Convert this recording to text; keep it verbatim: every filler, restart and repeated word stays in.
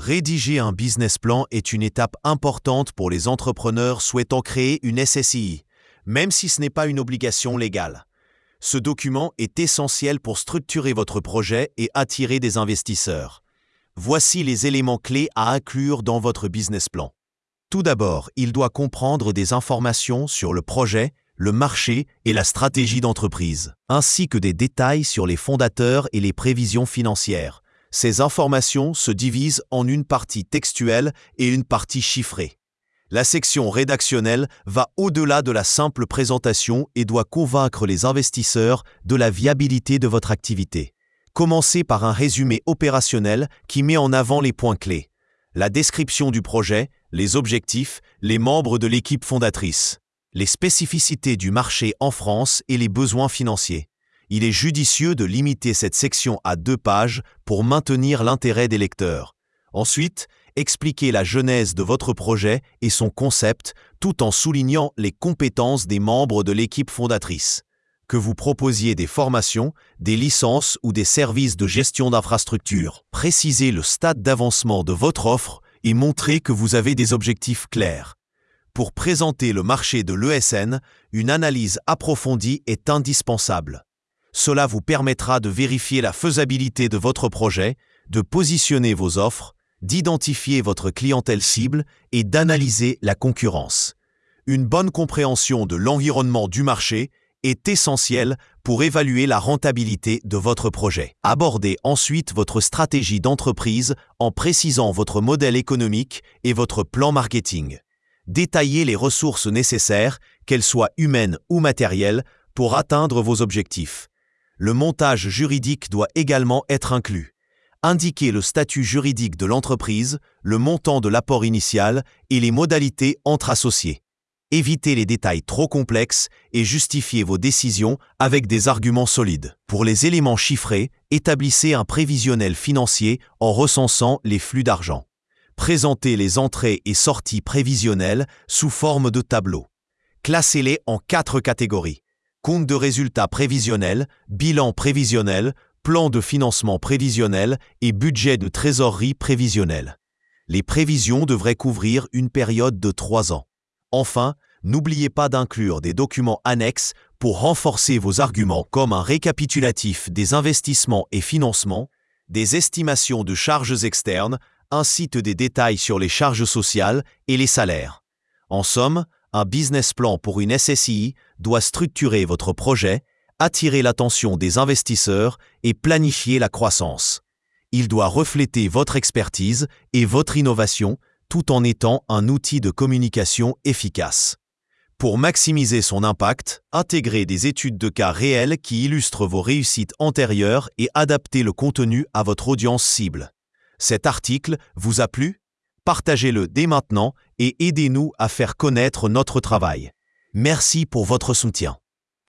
Rédiger un business plan est une étape importante pour les entrepreneurs souhaitant créer une S S I I, même si ce n'est pas une obligation légale. Ce document est essentiel pour structurer votre projet et attirer des investisseurs. Voici les éléments clés à inclure dans votre business plan. Tout d'abord, il doit comprendre des informations sur le projet, le marché et la stratégie d'entreprise, ainsi que des détails sur les fondateurs et les prévisions financières. Ces informations se divisent en une partie textuelle et une partie chiffrée. La section rédactionnelle va au-delà de la simple présentation et doit convaincre les investisseurs de la viabilité de votre activité. Commencez par un résumé opérationnel qui met en avant les points clés, la description du projet, les objectifs, les membres de l'équipe fondatrice, les spécificités du marché en France et les besoins financiers. Il est judicieux de limiter cette section à deux pages pour maintenir l'intérêt des lecteurs. Ensuite, expliquez la genèse de votre projet et son concept tout en soulignant les compétences des membres de l'équipe fondatrice. Que vous proposiez des formations, des licences ou des services de gestion d'infrastructure. Précisez le stade d'avancement de votre offre et montrez que vous avez des objectifs clairs. Pour présenter le marché de l'E S N, une analyse approfondie est indispensable. Cela vous permettra de vérifier la faisabilité de votre projet, de positionner vos offres, d'identifier votre clientèle cible et d'analyser la concurrence. Une bonne compréhension de l'environnement du marché est essentielle pour évaluer la rentabilité de votre projet. Abordez ensuite votre stratégie d'entreprise en précisant votre modèle économique et votre plan marketing. Détaillez les ressources nécessaires, qu'elles soient humaines ou matérielles, pour atteindre vos objectifs. Le montage juridique doit également être inclus. Indiquez le statut juridique de l'entreprise, le montant de l'apport initial et les modalités entre associés. Évitez les détails trop complexes et justifiez vos décisions avec des arguments solides. Pour les éléments chiffrés, établissez un prévisionnel financier en recensant les flux d'argent. Présentez les entrées et sorties prévisionnelles sous forme de tableau. Classez-les en quatre catégories. Compte de résultats prévisionnel, bilan prévisionnel, plan de financement prévisionnel et budget de trésorerie prévisionnel. Les prévisions devraient couvrir une période de trois ans. Enfin, n'oubliez pas d'inclure des documents annexes pour renforcer vos arguments comme un récapitulatif des investissements et financements, des estimations de charges externes, ainsi que des détails sur les charges sociales et les salaires. En somme, un business plan pour une S S I I doit structurer votre projet, attirer l'attention des investisseurs et planifier la croissance. Il doit refléter votre expertise et votre innovation tout en étant un outil de communication efficace. Pour maximiser son impact, intégrez des études de cas réelles qui illustrent vos réussites antérieures et adaptez le contenu à votre audience cible. Cet article vous a plu? Partagez-le dès maintenant et aidez-nous à faire connaître notre travail. Merci pour votre soutien.